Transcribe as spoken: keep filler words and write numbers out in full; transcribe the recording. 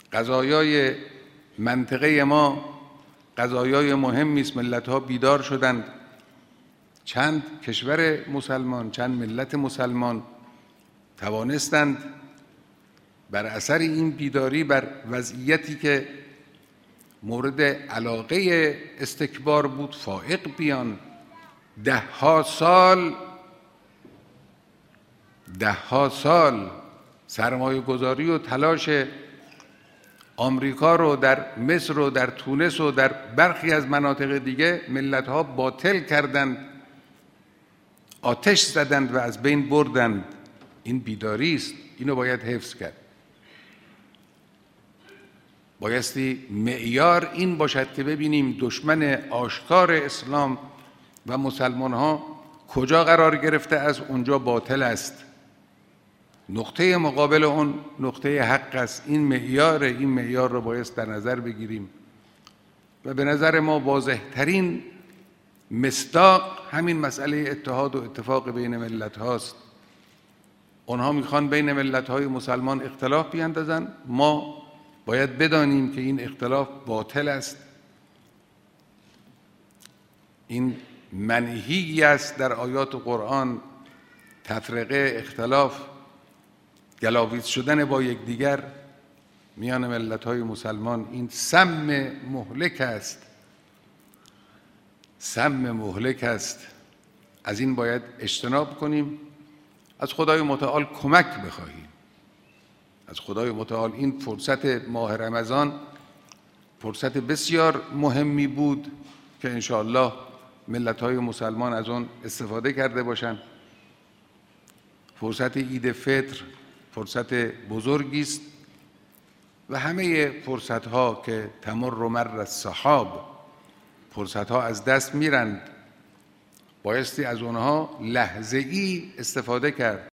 قضایای منطقه ما قضایای مهمی است. ملت‌ها بیدار شدند. چند کشور مسلمان، چند ملت مسلمان توانستند بر اثر این بیداری بر وضعیتی که مورد علاقه استکبار بود فائق بیان. ده ها سال ده ها سال سرمایه گذاری و تلاش آمریکا رو در مصر و در تونس و در برخی از مناطق دیگه ملت‌ها باطل کردند، آتش زدند و از بین بردند. این بیداری است، اینو باید حفظ کرد. بایستی معیار این باشد که ببینیم دشمن آشکار اسلام و مسلمان ها کجا قرار گرفته، از اونجا باطل است. نقطه مقابل اون نقطه حق است. این معیار این معیار رو باید در نظر بگیریم و به نظر ما واضح‌ترین مصداق همین مسئله اتحاد و اتفاق بین ملت هاست. اونها میخوان بین ملت های مسلمان اختلاف بیاندازن، ما باید بدانیم که این اختلاف باطل است. این منهی است در آیات قرآن، تفرقه، اختلاف، گلاویز شدن با یکدیگر میان ملت‌های مسلمان. این سم مهلک است، سم مهلک است. از این باید اجتناب کنیم، از خدای متعال کمک بخواهیم، از خدای متعال. این فرصت ماه رمضان فرصت بسیار مهمی بود که انشاءالله ملت‌های مسلمان از آن استفاده کرده باشند. فرصت عید فطر فرصت بزرگی است و همه فرصت‌ها که تمر مر السحاب، فرصت‌ها از دست میرند، بایستی از اونها لحظه‌ای استفاده کرد.